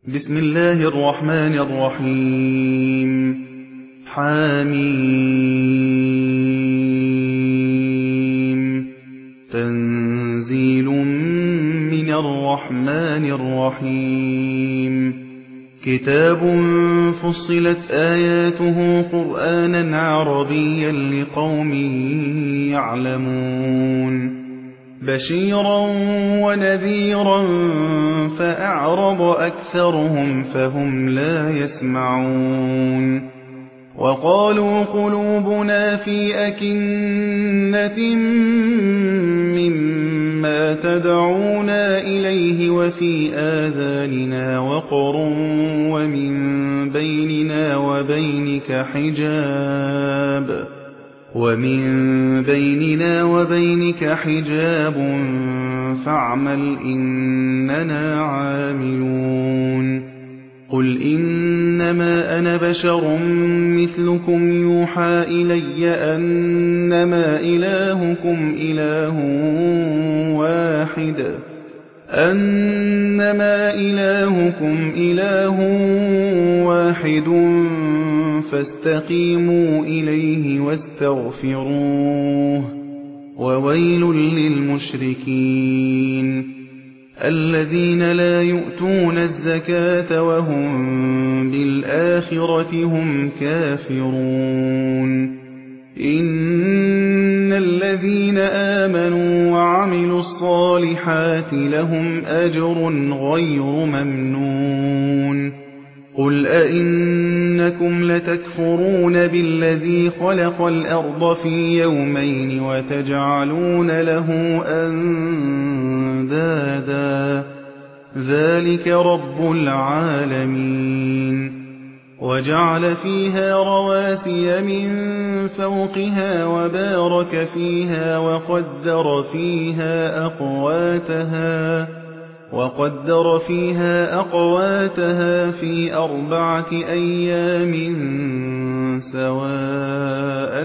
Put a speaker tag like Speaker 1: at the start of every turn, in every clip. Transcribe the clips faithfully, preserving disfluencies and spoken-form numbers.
Speaker 1: بسم الله الرحمن الرحيم. حميم. تنزيل من الرحمن الرحيم. كتاب فصلت آياته قرآنا عربيا لقوم يعلمون. بشيرا ونذيرا فأعرض أكثرهم فهم لا يسمعون. وقالوا قلوبنا في أكنة مما تدعونا إليه وفي آذاننا وقر ومن بيننا وبينك حجاب ومن بيننا وبينك حجاب فاعمل إننا عاملون. قل إنما أنا بشر مثلكم يوحى إلي أنما إلهكم إله واحد أنما إلهكم إله واحد فاستقيموا إليه واستغفروه وويل للمشركين الذين لا يؤتون الزكاة وهم بالآخرة هم كافرون. إن الذين آمنوا وعملوا الصالحات لهم أجر غير ممنون. قل أئنكم لتكفرون بالذي خلق الأرض في يومين وتجعلون له أندادا ذلك رب العالمين. وجعل فيها رواسي من فوقها وبارك فيها وقدر فيها أقواتها وقدر فيها أقواتها في أربعة أيام سواء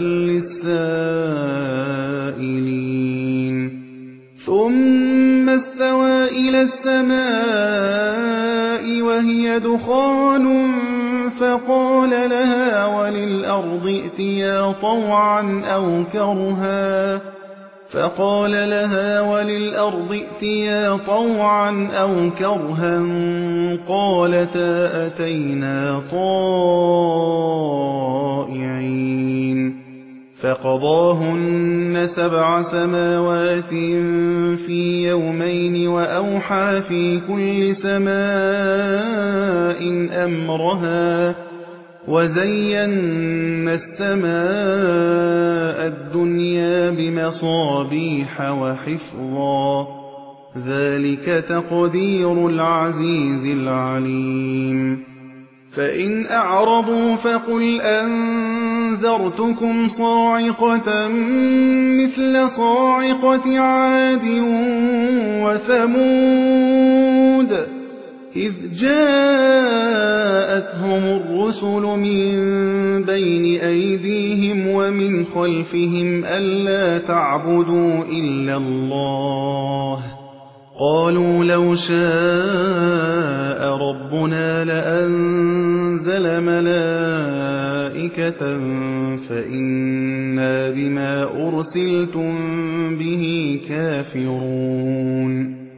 Speaker 1: للسائلين. ثم استوى إلى السماء وهي دخان فقال لها وللأرض ائتيا طوعا أو كرها فقال لها وللأرض ائتيا طوعا أو كرها قالتا أتينا طائعين. فقضاهن سبع سماوات في يومين وأوحى في كل سماء أمرها وزينا السماء الدنيا بمصابيح وحفظا ذلك تقدير العزيز العليم. فإن أعرضوا فقل أنذرتكم صاعقة مثل صاعقة عاد وثمود إذ جاءتهم الرسل من بين أيديهم ومن خلفهم ألا تعبدوا إلا الله قالوا لو شاء ربنا لأنزل ملائكة فإنا بما أرسلتم به كافرون.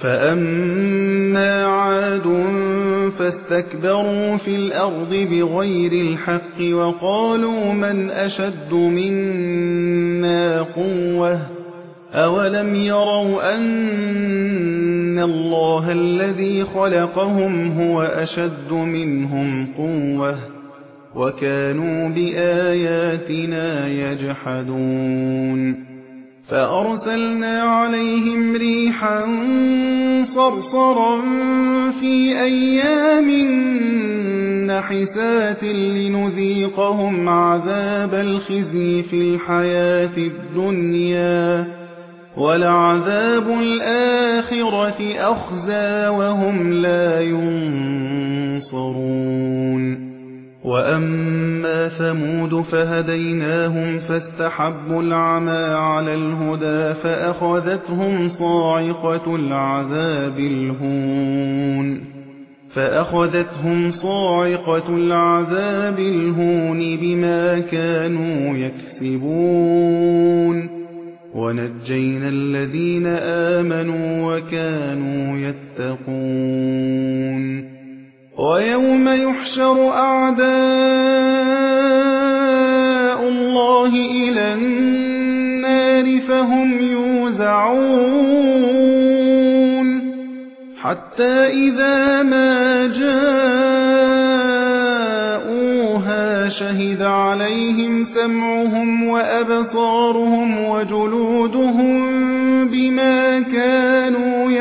Speaker 1: فأما عاد فاستكبروا في الأرض بغير الحق وقالوا من أشد منا قوة أولم يروا أن الله الذي خلقهم هو أشد منهم قوة وكانوا بآياتنا يجحدون. فأرسلنا عليهم ريحا صرصرا في أيام نحسات لنذيقهم عذاب الخزي في الحياة الدنيا ولعذاب الآخرة أخزى وهم لا ينصرون. وأما ثمود فهديناهم فاستحبوا العمى على الهدى فأخذتهم صاعقة العذاب الهون فأخذتهم صاعقة العذاب الهون بما كانوا يكسبون ونجينا الذين آمنوا وكانوا يتقون ويوم يحشر أعداء الله إلى النار فهم يوزعون حتى إذا ما جاءوها شهد عليهم سمعهم وأبصارهم وجلودهم بما كانوا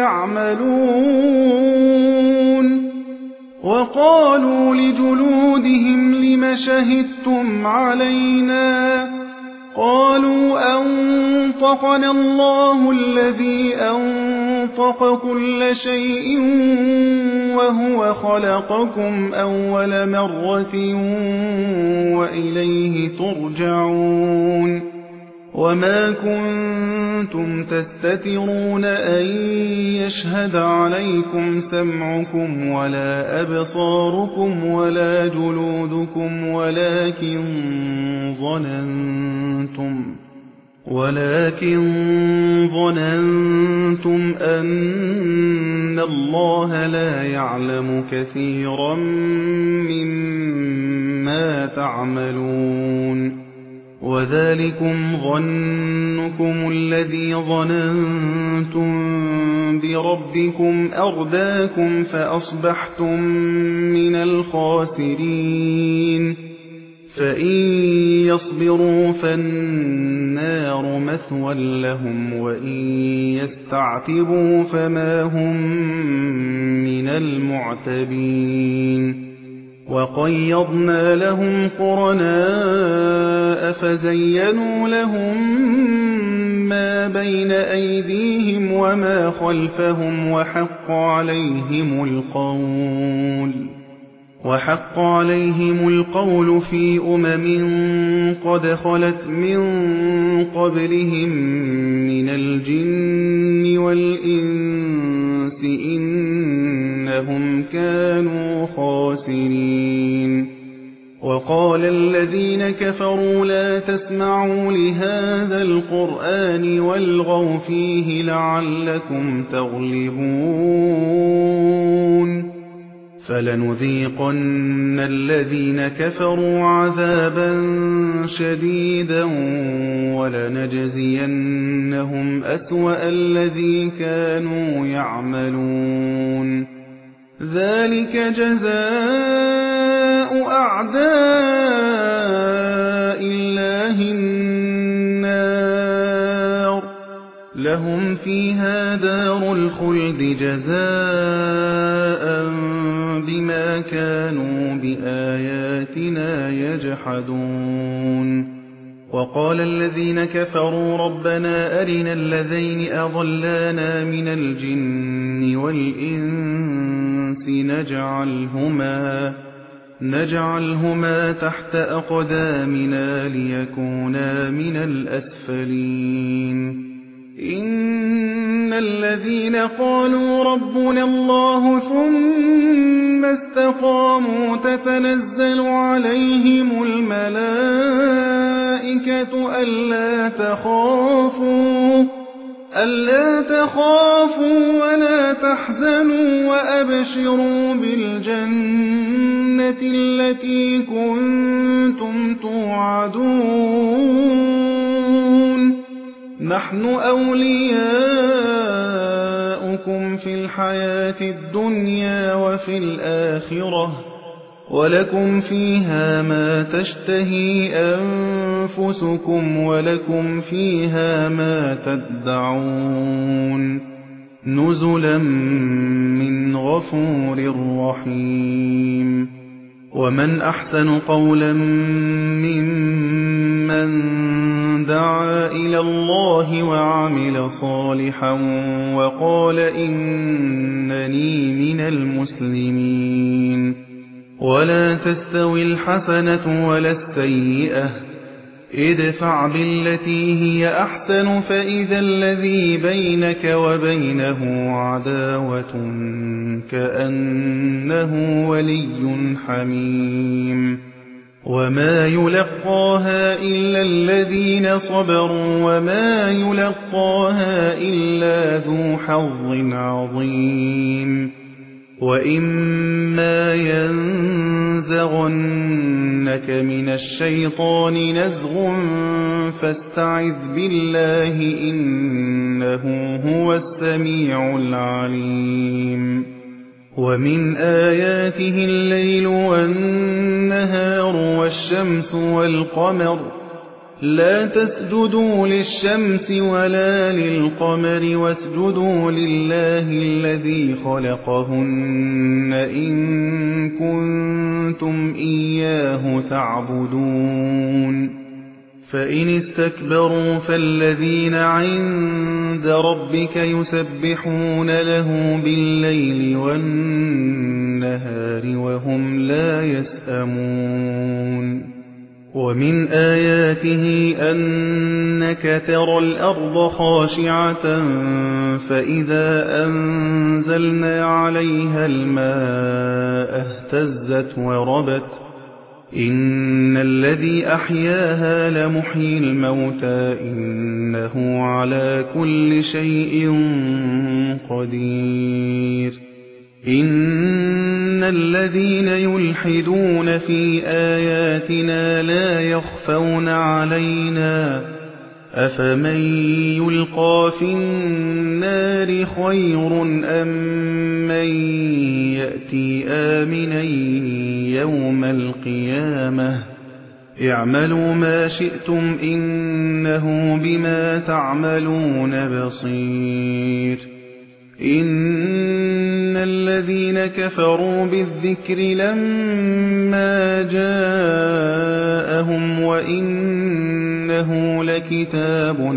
Speaker 1: يعملون وقالوا لجلودهم لم شهدتم علينا قالوا أنطقنا الله الذي أنطق كل شيء وهو خلقكم أول مرة وإليه ترجعون وما كنتم تستترون أن يشهد عليكم سمعكم ولا أبصاركم ولا جلودكم ولكن ظننتم ولكن ظننتم أن الله لا يعلم كثيرا مما تعملون وذلكم ظنكم الذي ظننتم بربكم أرداكم فأصبحتم من الخاسرين فإن يصبروا فالنار مثوى لهم وإن يستعتبوا فما هم من المعتبين وقيضنا لهم قرناء فزينوا لهم ما بين أيديهم وما خلفهم وحق عليهم القول وحق عليهم القول في أمم قد خلت من قبلهم من الجن والإنس إنهم كانوا خاسرين وقال الذين كفروا لا تسمعوا لهذا القرآن والغوا فيه لعلكم تغلبون فلنذيقن الذين كفروا عذابا شديدا ولنجزينهم أسوأ الذي كانوا يعملون ذلك جزاء أعداء الله النار لهم فيها دار الخلد جزاء بما كانوا بآياتنا يجحدون وقال الذين كفروا ربنا أرنا الذين أضلانا من الجن والإنس نجعلهما نجعلهما تحت أقدامنا ليكونا من الأسفلين إن الذين قالوا ربنا الله ثم استقاموا تتنزل عليهم الملائكة ألا تخافوا ألا تخافوا ولا تحزنوا وأبشروا بالجنة التي كنتم توعدون نحن أولياؤكم في الحياة الدنيا وفي الآخرة ولكم فيها ما تشتهي أنفسكم ولكم فيها ما تدعون نزلا من غفور رحيم ومن أحسن قولا ممن دعا إلى الله وعمل صالحا وقال إنني من المسلمين ولا تستوي الحسنة ولا السيئة ادفع بالتي هي أحسن فإذا الذي بينك وبينه عداوة كأنه ولي حميم وما يلقاها إلا الذين صبروا وما يلقاها إلا ذو حظ عظيم وإما ينزغنك من الشيطان نزغ فاستعذ بالله إنه هو السميع العليم ومن آياته الليل والنهار والشمس والقمر لا تسجدوا للشمس ولا للقمر واسجدوا لله الذي خلقهن إن كنتم إياه تعبدون فإن استكبروا فالذين عند ربك يسبحون له بالليل والنهار وهم لا يسأمون ومن آياته أنك ترى الأرض خاشعة فإذا أنزلنا عليها الماء اهتزت وربت إن الذي أحياها لمحيي الموتى إنه على كل شيء قدير إن الذين يلحدون في آياتنا لا يخفون علينا أفمن يلقى في النار خير أم من يأتي آمنا يوم القيامة اعملوا ما شئتم إنه بما تعملون بصير إن الذين كفروا بالذكر لما جاءهم وإنه لكتاب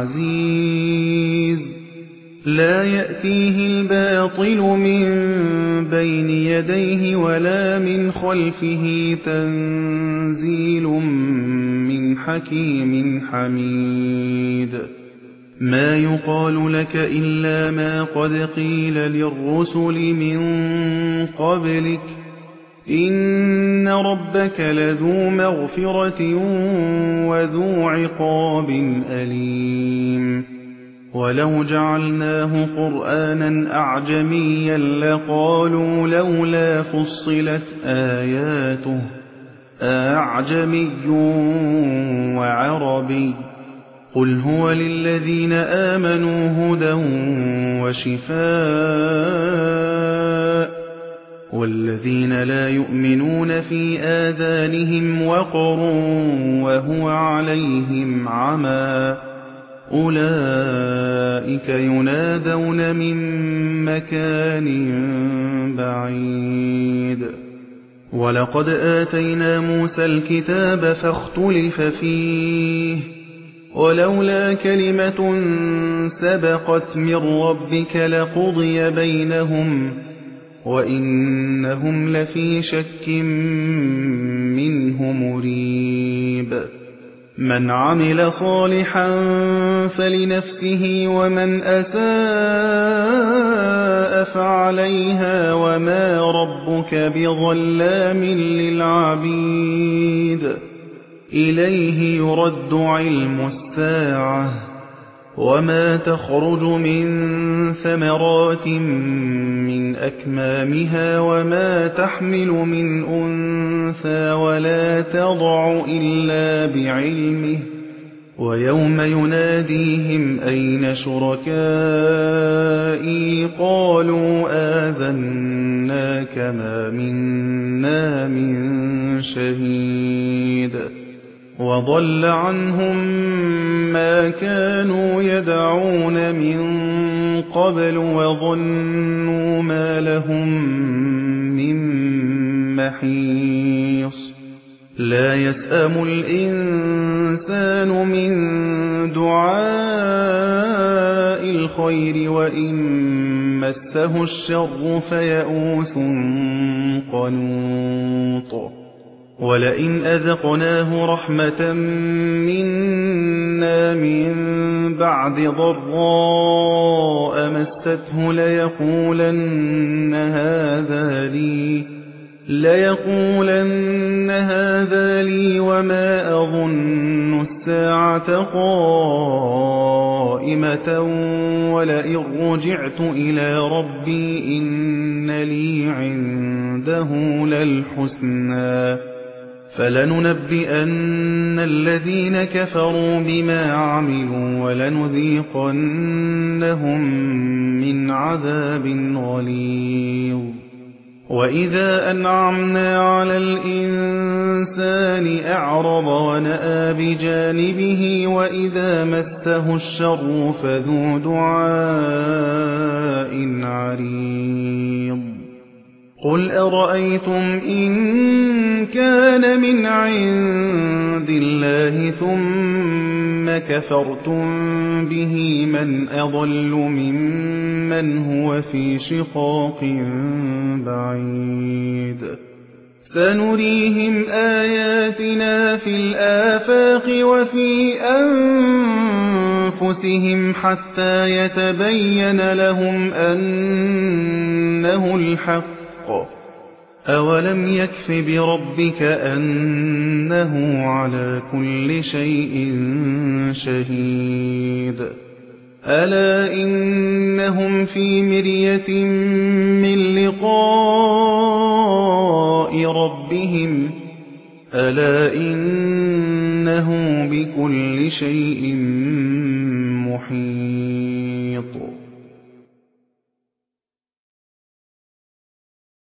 Speaker 1: عزيز لا يأتيه الباطل من بين يديه ولا من خلفه تنزيل من حكيم حميد ما يقال لك إلا ما قد قيل للرسل من قبلك إن ربك لذو مغفرة وذو عقاب أليم ولو جعلناه قرآنا أعجميا لقالوا لولا فصلت آياته أعجمي وعربي قل هو للذين آمنوا هدى وشفاء والذين لا يؤمنون في آذانهم وقر وهو عليهم عمى أولئك ينادون من مكان بعيد ولقد آتينا موسى الكتاب فاختلف فيه ولولا كلمة سبقت من ربك لقضي بينهم وإنهم لفي شك منه مريب من عمل صالحا فلنفسه ومن أساء فعليها وما ربك بظلام للعبيد إليه يرد علم الساعة وما تخرج من ثمرات من أكمامها وما تحمل من أنثى ولا تضع إلا بعلمه ويوم يناديهم أين شركائي قالوا آذناك ما منا من شهيد وضل عنهم ما كانوا يدعون من قبل وظنوا ما لهم من محيص لا يسأم الإنسان من دعاء الخير وإن مسه الشر فيئوس قنوط وَلَئِنْ أَذَقْنَاهُ رَحْمَةً مِنَّا مِن بَعْدِ ضَرَّاءَ مَسَّتْهُ لَيَقُولَنَّ هَٰذَا لِي لَيَقُولَنَّ هَٰذَا لِي وَمَا أَظُنُّ السَّاعَةَ قَائِمَةً وَلَئِن رُّجِعْتُ إِلَىٰ رَبِّي إِنَّ لِي عِندَهُ لَلْحُسْنَىٰ فَلَنُنَبِّئَنَّ الَّذِينَ كَفَرُوا بِمَا عَمِلُوا وَلَنُذِيقَنَّهُم مِّنْ عَذَابٍ غَلِيظٍ وَإِذَا أَنْعَمْنَا عَلَى الْإِنسَانِ أَعْرَضَ وَنَأَىٰ بِجَانِبِهِ وَإِذَا مَسَّهُ الشَّرُّ فَذُو دُعَاءٍ عَرِيضٍ قُلْ أَرَأَيْتُمْ إِن كَانَ مِنْ عِندِ اللَّهِ ثُمَّ كَفَرْتُم بِهِ مَنْ أَضَلُّ مِمَّنْ هُوَ فِي شِقَاقٍ بَعِيدٍ سَنُرِيهِمْ آيَاتِنَا فِي الْآفَاقِ وَفِي أَنفُسِهِمْ حَتَّىٰ يَتَبَيَّنَ لَهُمْ أَنَّهُ الْحَقُّ أَوَلَمْ يَكْفِ بِرَبِّكَ أَنَّهُ عَلَىٰ كُلِّ شَيْءٍ شَهِيدٌ أَلَا إِنَّهُمْ فِي مِرْيَةٍ مِّن لِّقَاءِ رَبِّهِمْ أَلَا إِنَّهُ بِكُلِّ شَيْءٍ مُّحِيطٌ